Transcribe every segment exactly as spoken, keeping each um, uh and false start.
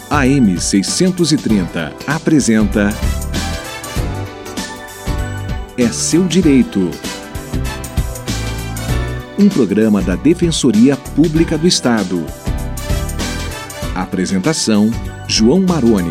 A M seiscentos e trinta apresenta É Seu Direito. Um programa da Defensoria Pública do Estado. Apresentação: João Maroni.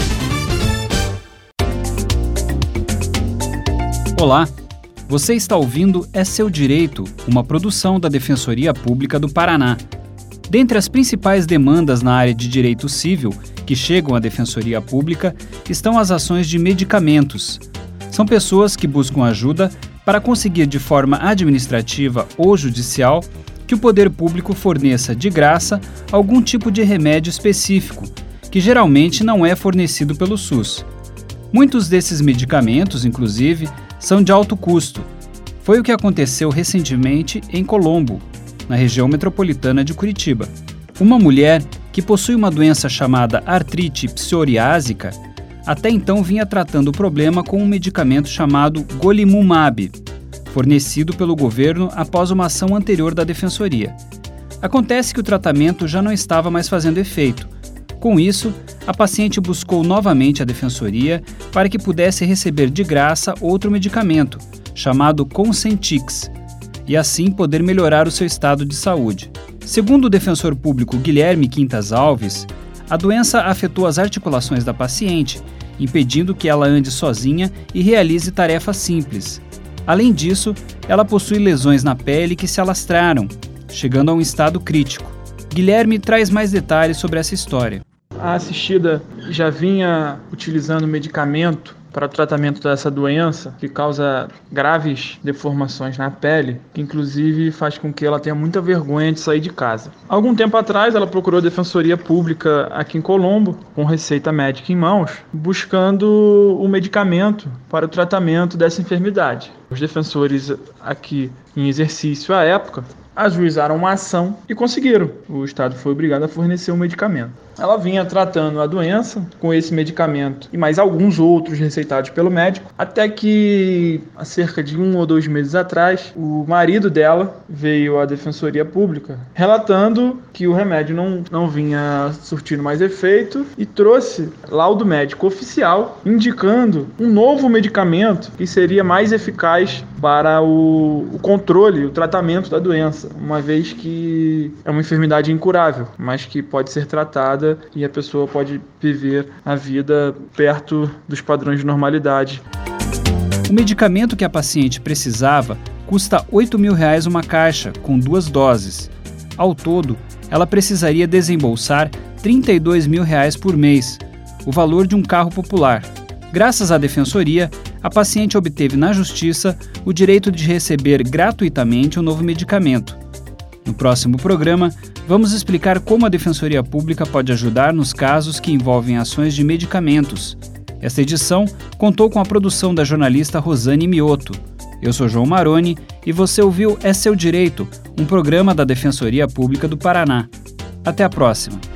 Olá, você está ouvindo É Seu Direito, uma produção da Defensoria Pública do Paraná. Dentre as principais demandas na área de direito civil que chegam à Defensoria Pública estão as ações de medicamentos. São pessoas que buscam ajuda para conseguir de forma administrativa ou judicial que o poder público forneça de graça algum tipo de remédio específico, que geralmente não é fornecido pelo SUS. Muitos desses medicamentos, inclusive, são de alto custo. Foi o que aconteceu recentemente em Colombo, na região metropolitana de Curitiba. Uma mulher que possui uma doença chamada artrite psoriásica até então vinha tratando o problema com um medicamento chamado Golimumab, fornecido pelo governo após uma ação anterior da Defensoria. Acontece que o tratamento já não estava mais fazendo efeito. Com isso, a paciente buscou novamente a Defensoria para que pudesse receber de graça outro medicamento, chamado Consentix, e assim poder melhorar o seu estado de saúde. Segundo o defensor público Guilherme Quintas Alves, a doença afetou as articulações da paciente, impedindo que ela ande sozinha e realize tarefas simples. Além disso, ela possui lesões na pele que se alastraram, chegando a um estado crítico. Guilherme traz mais detalhes sobre essa história. A assistida já vinha utilizando medicamento para o tratamento dessa doença, que causa graves deformações na pele, que inclusive faz com que ela tenha muita vergonha de sair de casa. Algum tempo atrás, ela procurou a Defensoria Pública aqui em Colombo, com receita médica em mãos, buscando o medicamento para o tratamento dessa enfermidade. Os defensores aqui em exercício à época ajuizaram uma ação e conseguiram. O Estado foi obrigado a fornecer um medicamento. Ela vinha tratando a doença com esse medicamento e mais alguns outros receitados pelo médico, até que, há cerca de um ou dois meses atrás, o marido dela veio à Defensoria Pública relatando que o remédio não, não vinha surtindo mais efeito e trouxe laudo médico oficial indicando um novo medicamento que seria mais eficaz para o, o controle, o tratamento da doença, uma vez que é uma enfermidade incurável, mas que pode ser tratada e a pessoa pode viver a vida perto dos padrões de normalidade. O medicamento que a paciente precisava custa oito mil reais uma caixa, com duas doses. Ao todo, ela precisaria desembolsar trinta e dois mil reais por mês, o valor de um carro popular. Graças à Defensoria, a paciente obteve na Justiça o direito de receber gratuitamente o novo medicamento. No próximo programa, vamos explicar como a Defensoria Pública pode ajudar nos casos que envolvem ações de medicamentos. Esta edição contou com a produção da jornalista Rosane Mioto. Eu sou João Maroni e você ouviu É Seu Direito, um programa da Defensoria Pública do Paraná. Até a próxima!